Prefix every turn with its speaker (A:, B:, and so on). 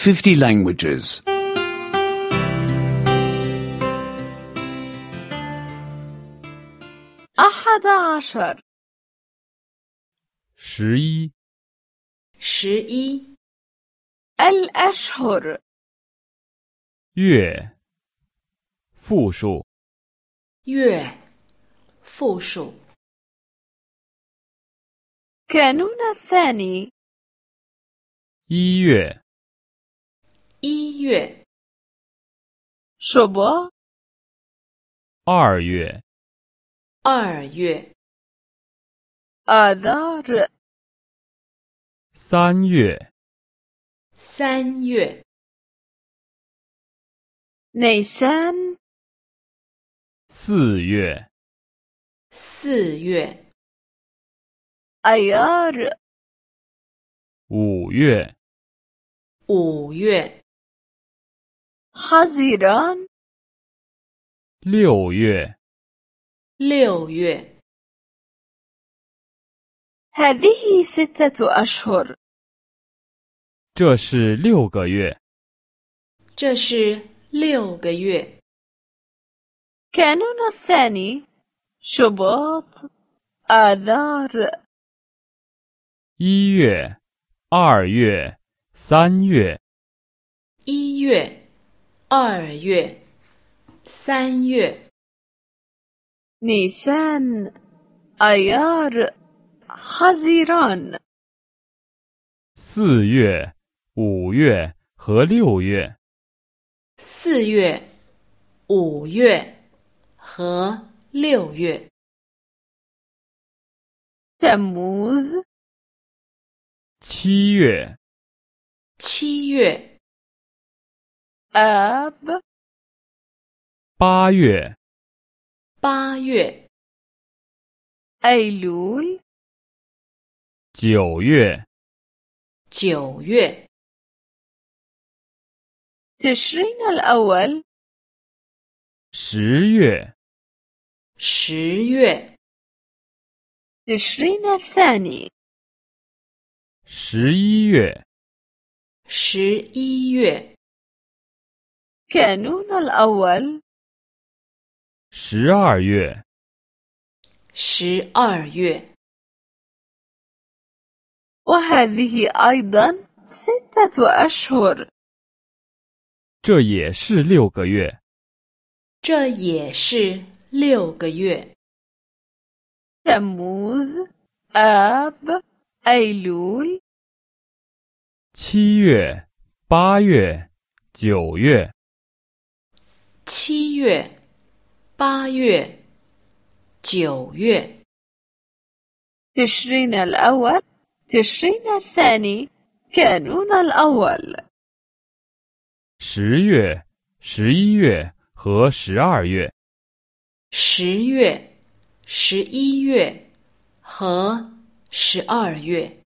A: 50 languages.
B: 11
C: 11
B: الأشهر
C: 月复数
D: 月复数
B: كانون الثاني
C: 1月
D: 1月
B: شباط
C: 2月
D: 2月
B: آذار
C: 3月
D: 3月
B: نيسان
C: 4月
D: 4月
B: أيار
C: 5月
D: 5月
B: حزيران
C: 6月
D: 6月
B: هذه 6 أشهر
C: 这是6个月
D: 这是6个月
B: كانون الثاني شباط آذار
C: 1月2月3月
D: 1月2月3月
B: نيسان أيار حزيران
C: 4月5月和6月
D: 4月5月和6月
B: تموز
C: 7月
D: 7月
B: آب
C: 8月
D: 8月
B: أيلول
C: 9月
D: 9月
B: تشرين الأول
C: 10月
D: 10月
B: تشرين الثاني
C: 11月
D: 11月
B: كانون الأول
C: 12月
D: 12月
B: وهذه أيضا 6 أشهر
C: 这也是6个月
D: 这也是6个月
B: تموز آب أيلول
C: 7月8月9月
D: 7月8月9月
B: تشرين الأول تشرين الثاني كانون الأول
C: 10月11月和12月
D: 10月11月和12月